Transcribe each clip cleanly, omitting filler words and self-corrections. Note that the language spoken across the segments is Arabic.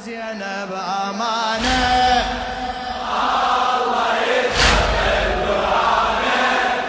زينب أمانة. الله يتقبل دعانا،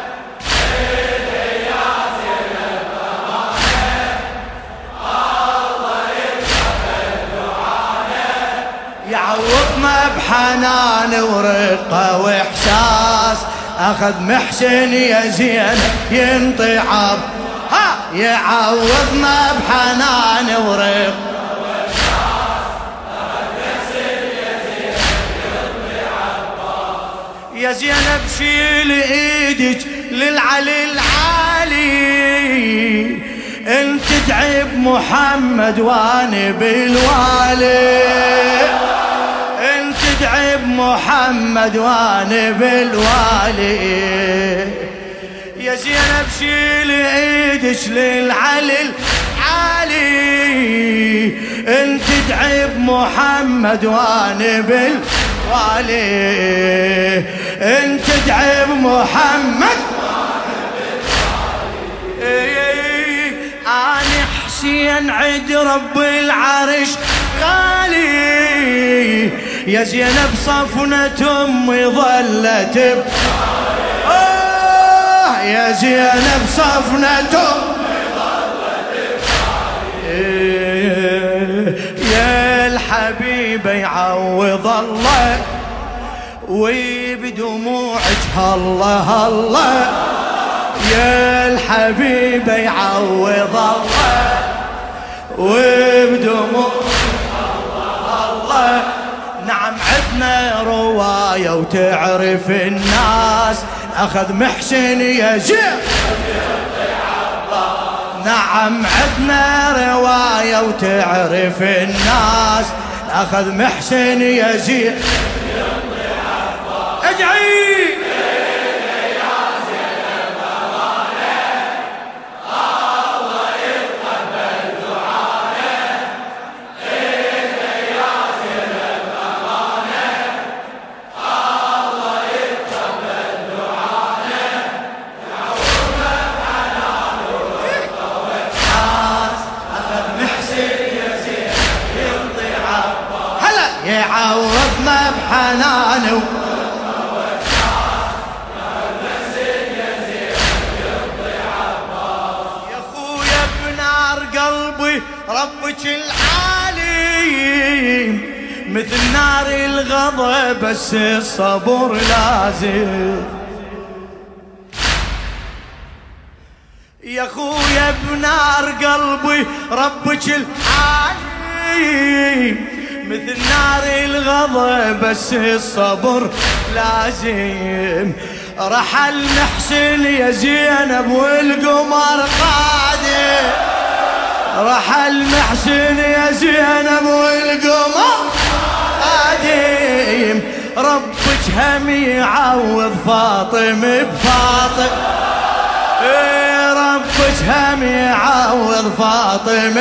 إلي يا زينب أمانة. الله يتقبل دعانا، يعوضنا بحنان ورقة وإحساس، أخذ محسن يا زينب ينطي عب. يعوضنا بحنان ورقة يا زينب، شيل ايدك للعلي العالي، انت تعب محمد وانا بالوالي، انت تعب محمد وانا بالوالي. يا زينب شيل ايدك للعلي العالي، انت تعب محمد وانا بالوالي، انت تعب محمد انا حسين عد رب العرش غالي. يا زينب صفنة امي ظلت يا زينب صفنة امي ظلت يا الحبيب يعوض الله وبدموعك الله الله، يا الحبيب يعوض الله وبدموعك الله الله. نعم عدنا رواية وتعرف الناس، أخذ محسن يزيد. نعم عدنا رواية وتعرف الناس، أخذ محسن يزيد. ادعي يعوضنا بحنانه يا خويا بنار قلبي ربك العالي، مثل نار الغضب بس الصبر لازم. يا خويا بنار قلبي ربك العالي، مثل نار الغضب بس الصبر لازم. رحل محسن يا زينب والقمر قادم، رحل محسن يا زينب والقمر قادم. ربك هم يعوض فاطم بفاطم، ربك هم يعوض فاطم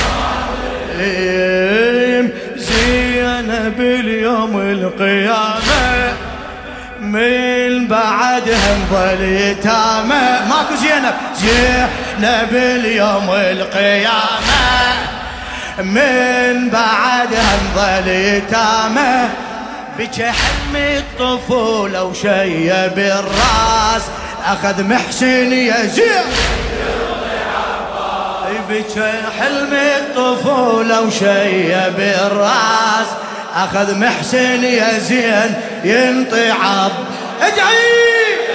بفاطم. زينب اليوم القيامة من بعدها نظل يتامى. ماكو زينب، زينب اليوم القيامة من بعدها نظل يتامى. بكى حلم الطفولة وشيب الراس، أخذ محسن يزيد. بكى حلم الطفولة وشيب الراس، أخذ محسن يا زين ينطي عب. ادعي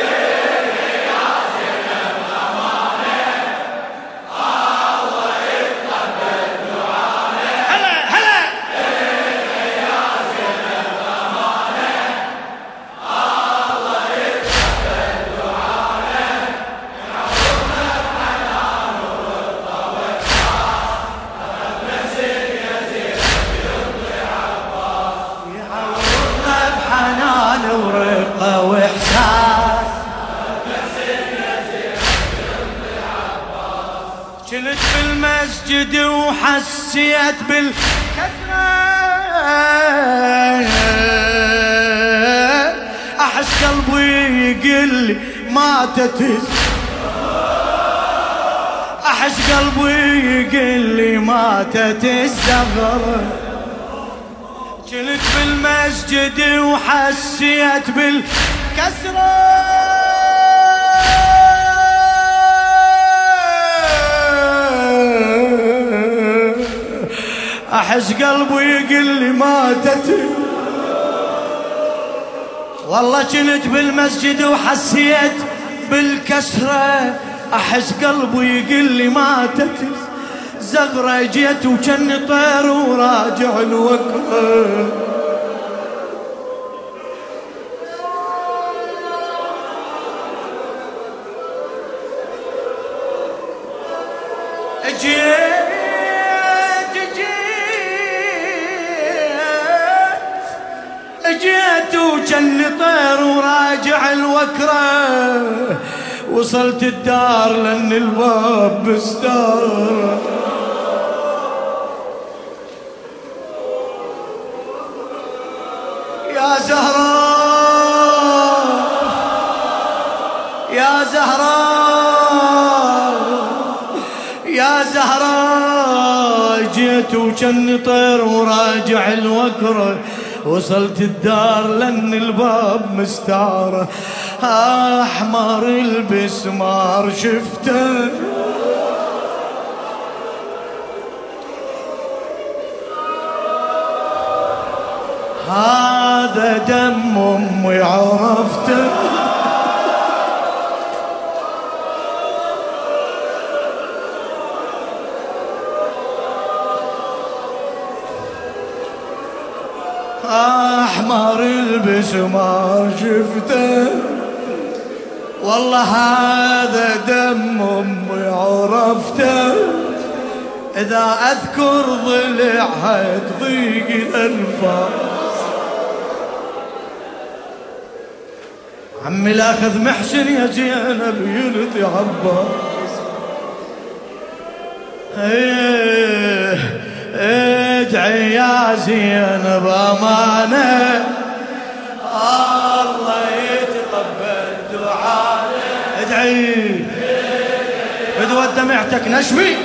ورقة وإحساس. كنت بالمسجد وحسيت بالكثرة، أحس قلبي يقلي ماتت، أحس قلبي يقلي ماتت الزغرة. كنت بالمسجد وحسيت بالكسرة، أحس قلبي يقول لي ماتت. والله كنت بالمسجد وحسيت بالكسرة، أحس قلبي يقول لي ماتت زغرة. جيت وكان طير وراجع الوكرة، جيت وكان طير وراجع الوكرة. وصلت الدار لأن الباب مستار، يا زهراء يا زهراء يا زهراء. جيت وكان طير وراجع الوكرة. وصلت الدار لأن الباب مستعرة. أحمر البسمار شفته، هذا دم أمي عرفته. أحمر البسمار شفته، والله هذا دم أمي عرفته. إذا أذكر ضلعها تضيق الأنفاس. عمي الأخذ محسن يا زينب يلطي عباس. ادعي يا زينب أمانة الله يتقبل دعاء. ادعي فدوى دمعتك نشمي.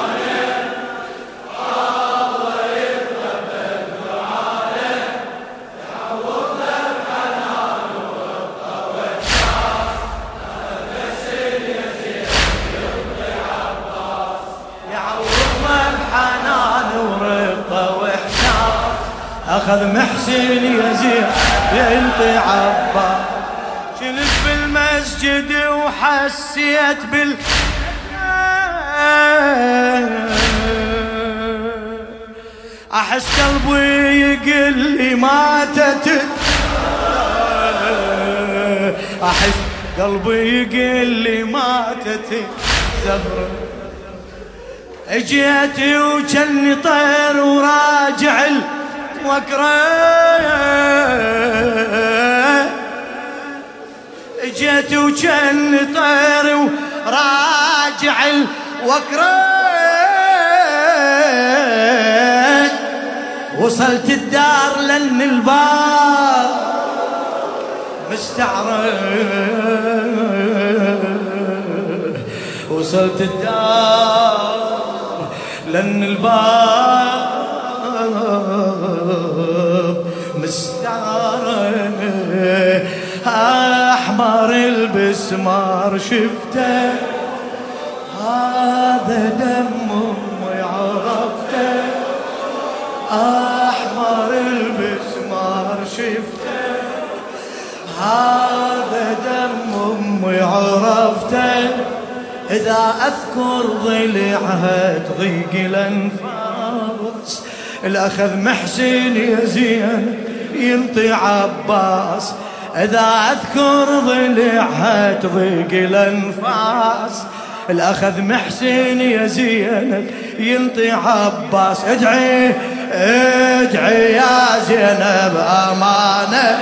أخذ محسن يزيد ينطي عباس. كنت بالمسجد وحسيت أحس قلبي يقول لي ماتت. أحس قلبي يقول لي ماتت زهرة. اجيت وجني طير وراجع الوكرة. اجيت وجني طير وراجع الوكرة. وصلت الدار لأن الباب مستعرة. وصلت الدار لأن الباب مستعرة. أحمر البسمار شفته، هذا دم أمي عرفته. أحمر البسمار شفته، هذا دم أمي عرفته. إذا أذكر ضلعها تضيق الأنفاس. الأخذ محسن يا زين ينطي عباس. إذا أذكر ضلعها تضيق الأنفاس. الأخذ محسن يا زينب ينطي عباس. ادعي ادعي يا زينب أمانة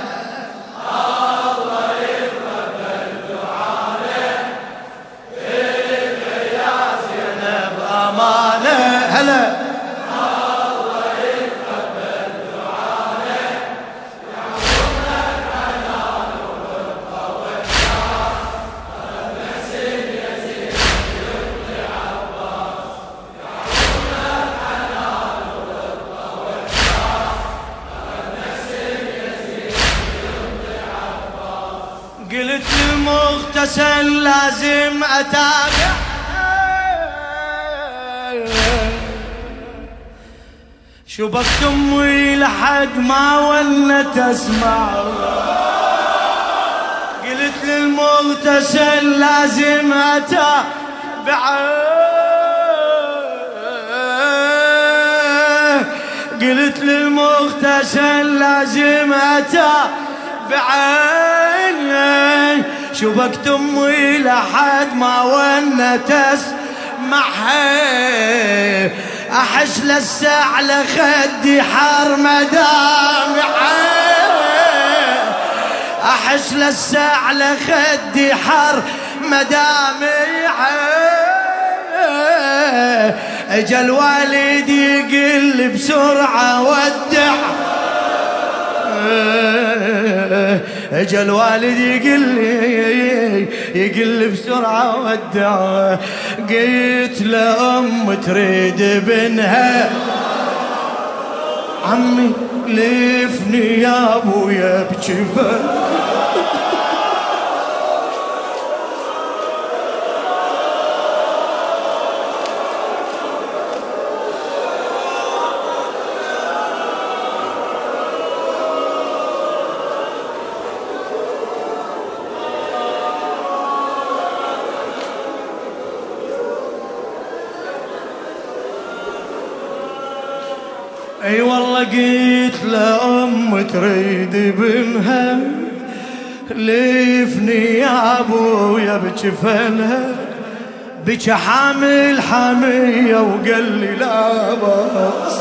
الله يتقبل دعاء. ادعي يا زينب أمانة. هلا الله يتقبل دعاء. يعوضنا الحنان والرضا والشعر. محسن يزيد ينطي عباس. يعوضنا الحنان والرضا والشعر. المغتسل لازم أتابع. شبكت أمي لحد ما ولت أسمع، قلت للمغتسل لازم أتابع، قلت للمغتسل لازم أتابع. شبكت أمي لحد ما ولت أسمعها، أحس للساع لخدي حار مدامعه، أحس للساع لخدي حار مدامعه. اجا الوالد يقل بسرعة ودع، اجا الوالد يقل بسرعة ودع. قلت لأم تريد بنها، عمي لفني يا ابويا بجفن. اي والله قلت لأم تريد بنها، لفني يا ابويا بجفنها. بك حامل حمية وقال لي لا باس،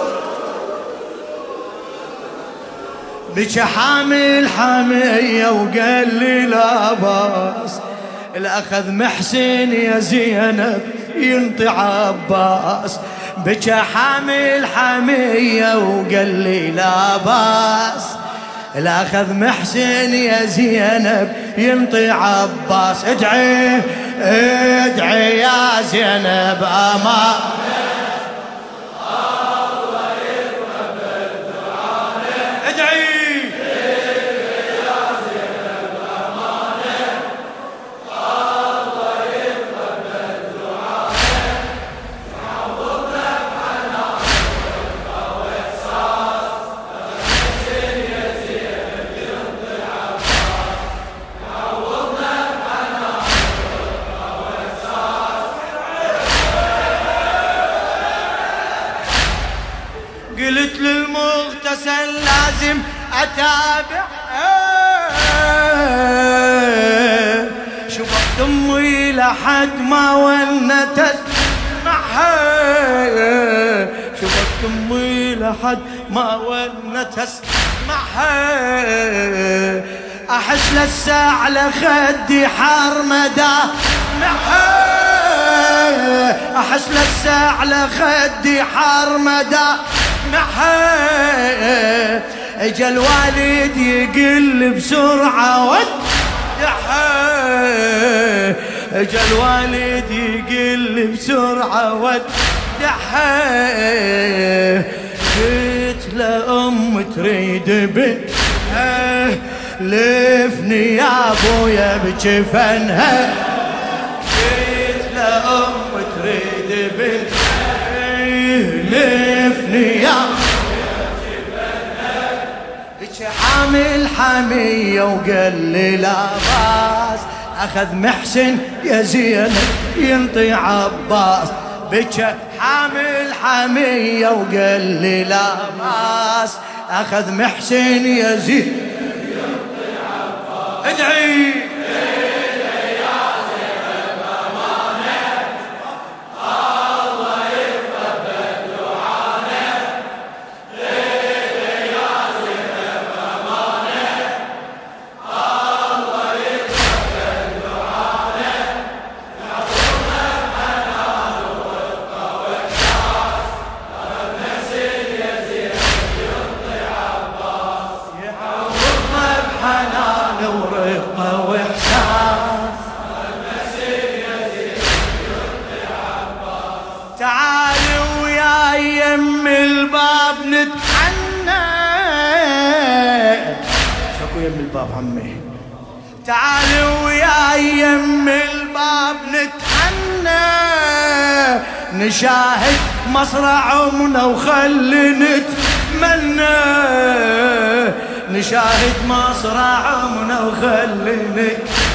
بك حامل حمية وقال لي لا باس. الأخذ محسن يا زينب ينطي عباس، بك حامل حمية وقال لي لا باس. الأخذ محسن يا زينب ينطي عباس. ادعي ادعي يا زينب أمان، الله يقبل دعاء. ادعي يا زينب أمان، الله يقبل دعاء. يعوضنا بحنان ورفقة وإحساس، محسن يا زينب ينطي عباس. يعوضنا بحنان ورفقة وإحساس. قلت للمغتسل لازم أتابع، شبكت أمي لحد ما ولت أسمعها، شبكت أمي لحد ما ولت أسمعها. أحس للساع لخدي حار مدامعها، أحس للساع لخدي حار مدامعها. اجا الوالد يقل بسرعة ودعها، اجا الوالد يقل بسرعة ودعها. قلت لأم تريد بنها، لفني يا ابويا بجفنها. قلت لأم تريد بنها، لفني يا حامل حمية وقال لي لا باس. أخذ محسن يا زينب ينطي عباس، بك حامل حمية وقال لي لا باس. أخذ محسن يا زينب ينطي عباس. ادعي تعالي ويا يم الباب نتحنى. شكو يم الباب عمي؟ تعالوا ويا يم الباب نتحنى نشاهد مصرع عمنا وخلي نتمنى نشاهد مصرع عمنا وخلي نتمنى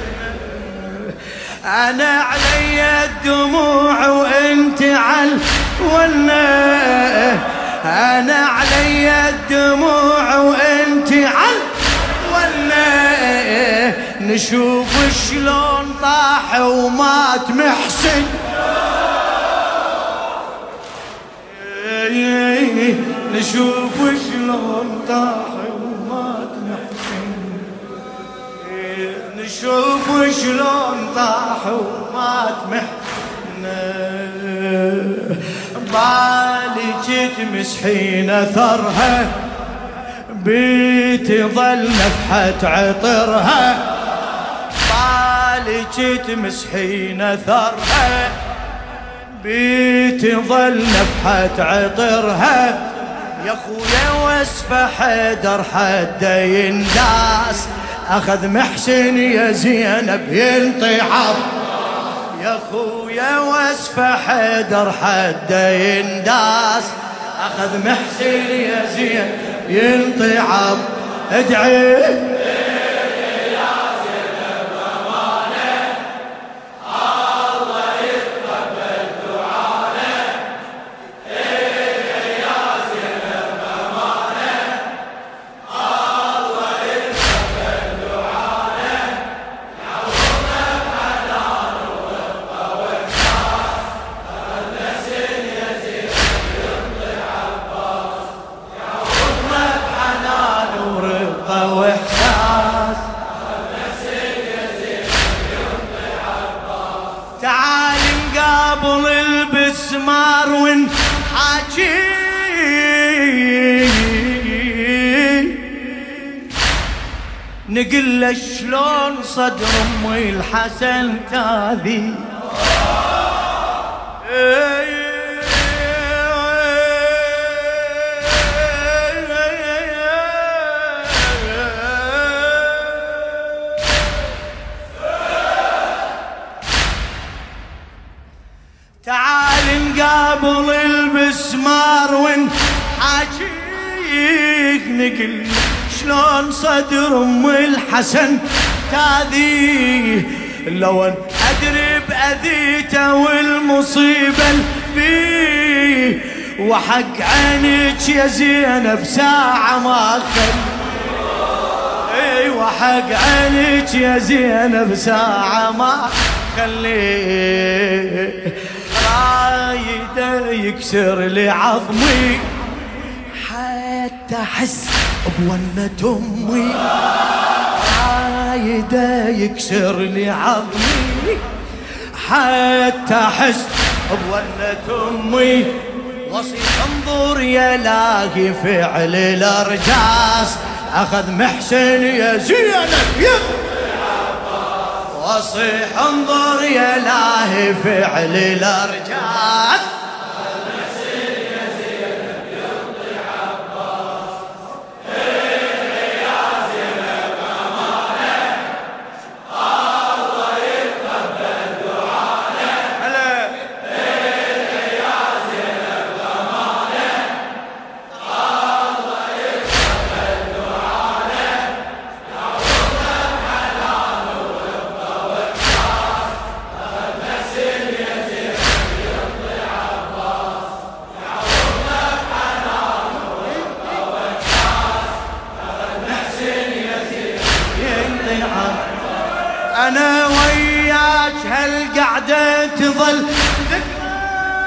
أنا علي الدموع وانت عالونا أنا علي الدموع وانت عالونا نشوف شلون طاح ومات محسن نشوف شلون طاح ومات محسن نشوف شلون طاح ومات محسن بالي جيت مسحين اثرها بتظل نفحة عطرها بالي جيت مسحين اثرها بتظل نفحة عطرها يا خويا واسفة حيدر حدا ينداس اخذ محسن يا زينب ينطعب يا خويا واسفة حيدر حدا ينداس اخذ محسن يا زينب ينطعب ادعي تعال نقابل البسمار ونحاكي نقول له شلون صدر امي الحسن تاذي تعال نقابل البسمار ونحاكيك نقل شلون صدر ام الحسن تاذيه لو ان ادري باذيته والمصيبه فيه وحق عينك يا زينب ساعه ما خلي اي وحق عينك يا زينب ساعه ما خلي رايده يكسر لي عظمي حتى احس بونة امي رايده يكسر لي عظمي حتى احس بونة امي وصيح انظر يا لاقي فعل الارجاس اخذ محسن يا زينب وصيح انظر يا لاهي فعل الارجاس محسن يا زينب ينطي عباس يا زينب امانه الله يتقبل دعانا هلا يا زينب امانه الله يتقبل دعانا يعوضنا بحلال أنا وياك هالقعدة تظل ذكرى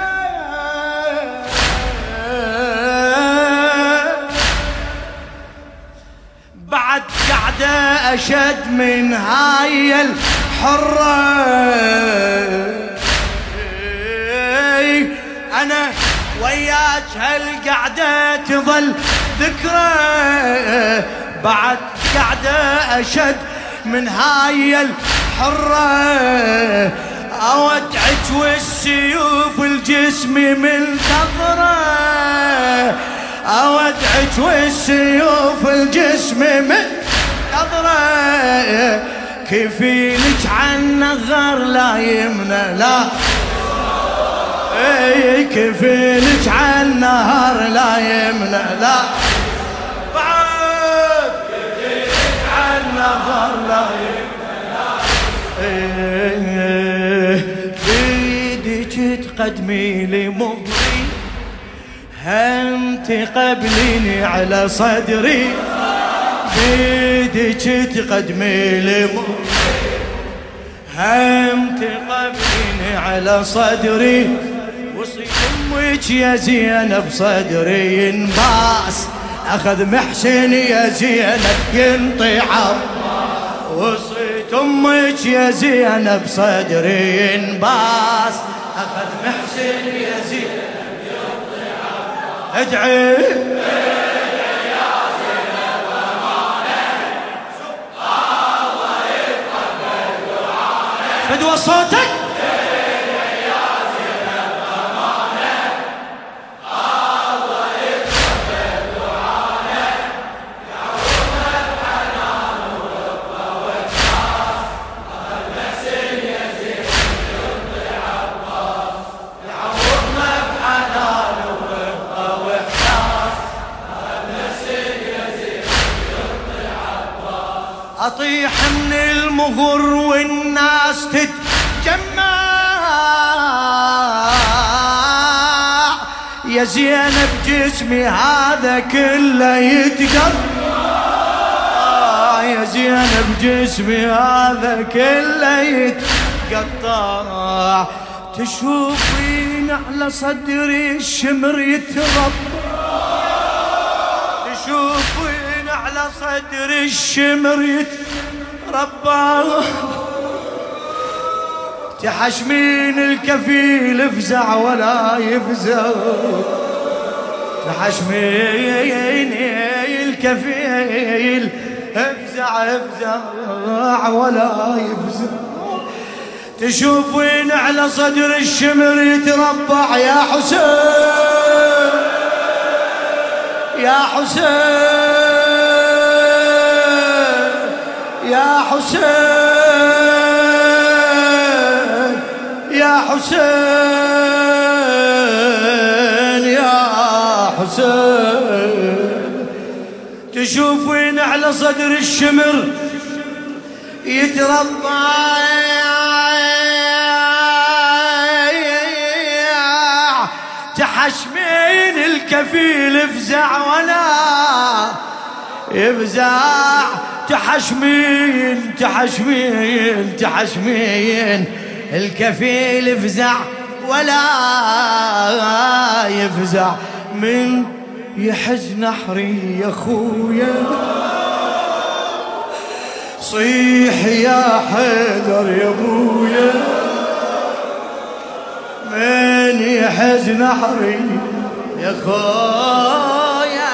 بعد قعدة أشد من هاي الحرة أنا وياك هالقعدة تظل ذكرى بعد قعدة أشد من هاي الحرة أودعك والسيوف الجسم من ثغرة أودعك والسيوف الجسم من ثغرة كفيلك عنا غار لا يمنى لا كفيلك عالنهار لا يمنى لا بعد كفيلك عالنهار لا يمنى لا بيدك تقدمي لي مهري هم تقبليني على صدري بيدك تقدمي لي مهري هم تقبليني على صدري وصي امك يا زينب صدري ينباس اخذ محسن يا زينب ينطي عباس وصيت امك يا زينب صدري ينباس اخذ محسن يا زينب ينطي عباس ادعي يا زينب امانك الله يتقبل دعائك فدوى صوتك أطيح من المغر والناس تتجمع يا زينب جسمي هذا كله يتقطع يا زينب جسمي هذا كله يتقطع تشوفين على صدري الشمر يتربع تشوفين على صدر الشمر يتربى تحشمين الكفيل فزع ولا يفزع تحشمين الكفيل افزع ولا يفزع تشوفين على صدر الشمر يتربع يا حسين يا حسين يا حسين يا حسين يا حسين تشوفين على صدر الشمر يتربع تحشمين الكفيل افزع ولا يفزع تحشمين الكفيل افزع ولا يفزع من يحز نحري يا خويا صيح يا حيدر يا ابويا من يحز نحري يا خويا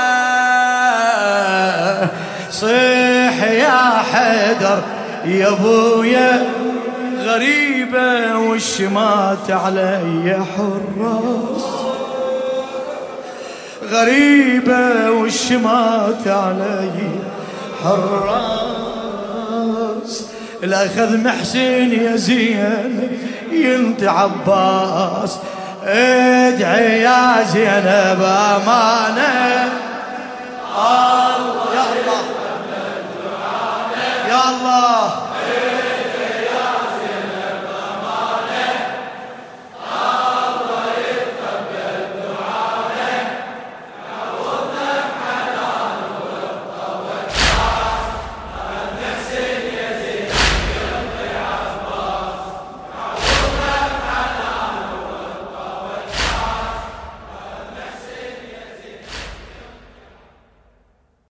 صيح يا حيدر يا ابويا غريبة والشمات علي حراس غريبة والشمات علي حراس الأخذ محسن يا زينب ينطي عباس ادعي يا زينب أمانة الله يا الله يا الله